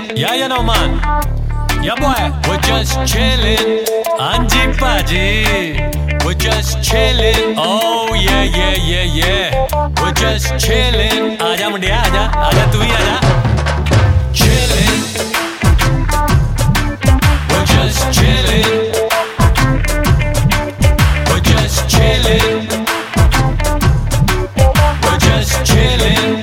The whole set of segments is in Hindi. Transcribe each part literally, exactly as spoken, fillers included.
Yeah, you know, man. Yeah, boy. We're just chillin'. Anji Paji. We're just chillin'. Oh, yeah, yeah, yeah, yeah. We're just chillin'. Aaja mundiya, aaja. Aaja tu bhi aaja. Chillin'. We're just chillin'. We're just chillin'. We're just chillin'.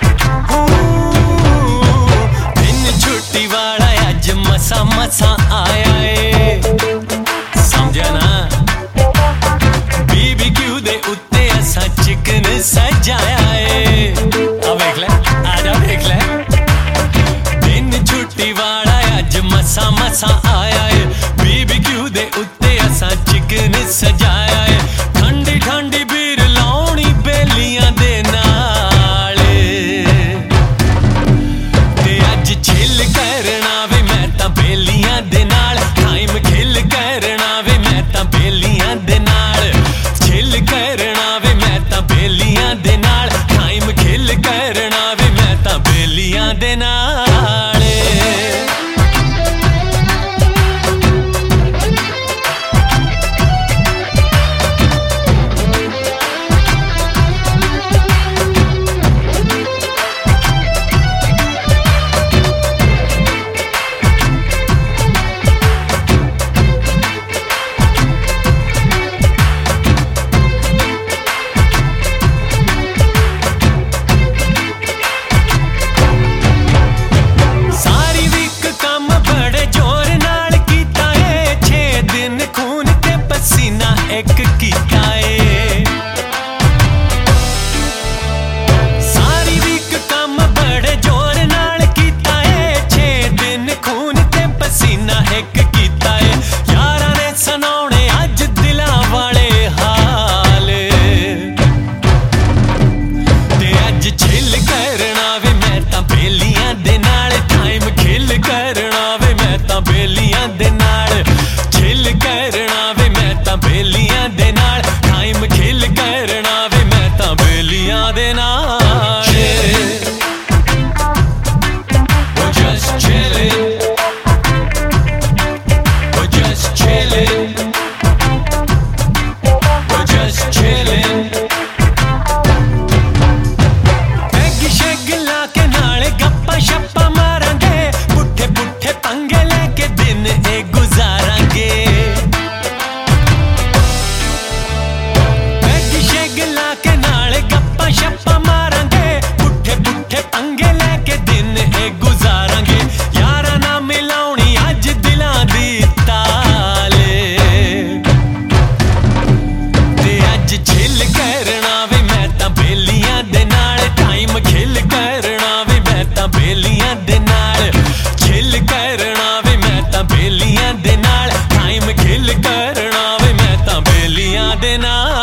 मसा मसा आया है समझा ना बीबीक्यू दे उत्ते असा चिकन सजाया है आ देख ले आजा देख ले दिन छुट्टी वाला अज मसा मसा आया है बीबीक्यू दे उत्ते असा चिकन सजाया है ठंडी ठंडी बीर लाउनी बेलियां दे नाल ते अज छिल करना बेलियां दे नाल टाइम खिल करना वे मैं तां बेलियां दे नाल छिल करना वे मैं तां बेलियां दे नाल टाइम खिल करना वे मैं तां बेलियां दे नाल एक कीता है सारी वीक काम बड़े जोर नाल कीता है छे दिन खून ते पसीना एक कीता है यारां ने सुनाने अज दिलां वाले हाल ते अज छिल करना वे मैं तां बेलियां दे नाल टाइम खिल करना वे मैं तां बेलियां दे नाल छिल करना वे मैं तां बेलियां दे नाल टाइम खिल करना वे मैं तां बेलियां दे नाल We're just chillin'. We're just chillin'. We're just chillin'. Peg शैग ला के नाल गप्पा शप्पा मारांगे पुट्ठे पुट्ठे पंगे लेके दिन ए गुजारांगे के नाल गप्पा शप्पा मारांगे पुट्ठे पुट्ठे पंगे लेके दिन ए गुजारांगे यारा ना मिलाउनी अज दिलां दी ताल ते अज छिल करना वे मैं तां बेलियां दे नाल टाइम खिल करना वे मैं तां बेलियां दे नाल छिल करना वे मैं तां बेलियां दे नाल टाइम खिल करना वे मैं तां बेलियां दे नाल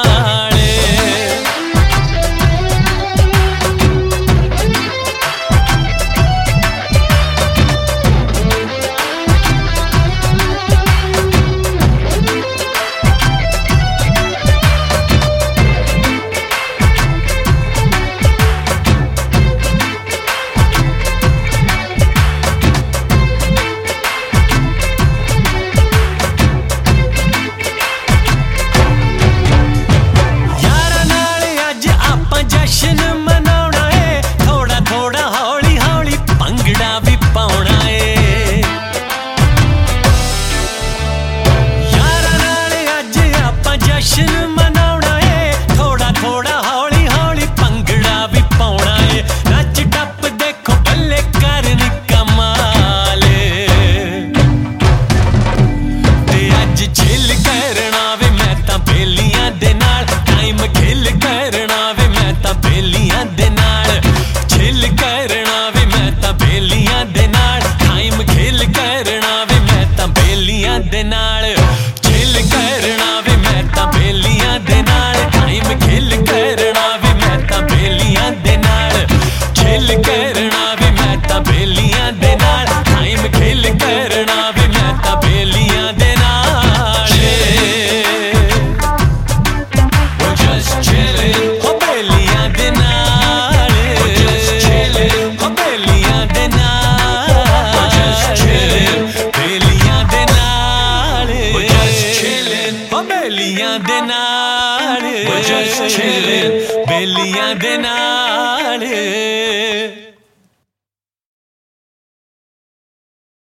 ओ बेलियां दे नाल, we're just chilling, बेलियां दे नाल।